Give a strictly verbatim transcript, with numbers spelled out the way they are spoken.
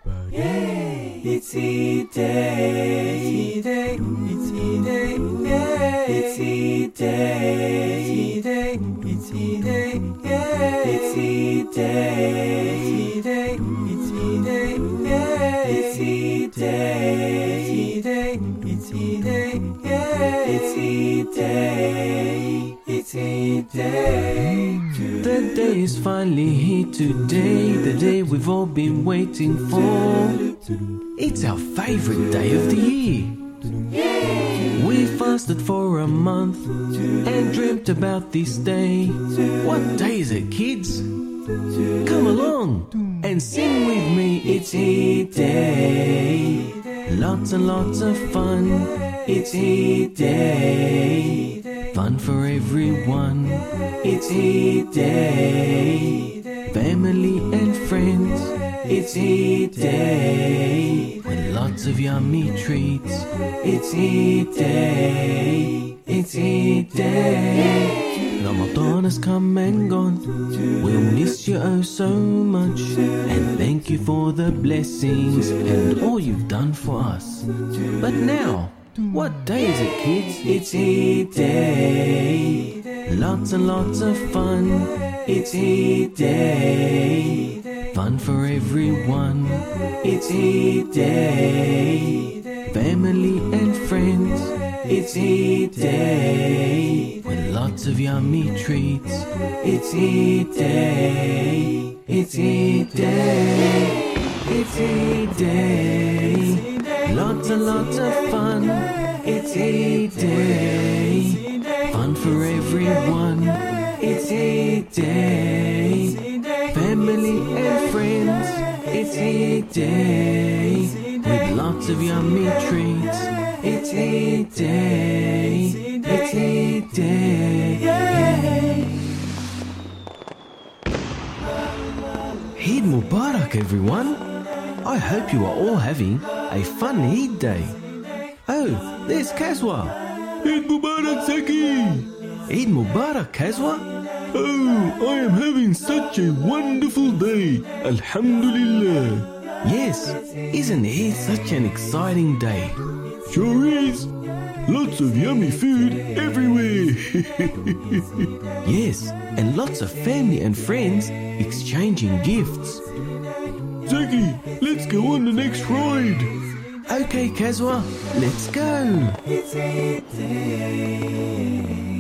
Yay! It's Eid Day, Eid Day, it's Eid Day, yay! It's Eid Day, Eid Day, it's Eid Day, yay! It's Eid Day, Eid Day, it's Eid Day, yay! It's Eid Day, Eid Day, it's Eid Day, yay! It's Eid Day, it's Eid Day. The day is finally here today, the day we've all been waiting for. It's our favourite day of the year. We fasted for a month and dreamt about this day. What day is it, kids? Come along and sing with me. It's Eid Day. Lots and lots of fun. It's Eid Day. Fun for everyone. It's Eid Day. Family and friends. It's Eid Day. With lots of yummy treats. It's Eid Day. It's Eid Day. Ramadan has come and gone. We'll miss you oh so much. And thank you for the blessings and all you've done for us. But now, what day is it, kids? It's Eid Day. Lots and lots of fun. It's Eid Day. Fun for everyone. It's Eid Day. Family and friends. It's Eid Day. With lots of yummy treats. It's Eid Day. It's Eid Day. It's Eid Day. Lots and lots of fun. It's Eid Day. Fun for everyone. It's Eid Day. Family and friends. It's Eid Day. With lots of yummy treats. It's Eid Day. It's Eid Day. Eid Mubarak, everyone. I hope you are all having a fun Eid day. Oh, there's Kazwa. Eid Mubarak, Zaki. Eid Mubarak, Kazwa. Oh, I am having such a wonderful day. Alhamdulillah. Yes, isn't it such an exciting day? Sure is. Lots of yummy food everywhere. Yes, and lots of family and friends exchanging gifts. Zaki, let's go on the next ride. Okay, Kazwa, let's go. It's Eid Day.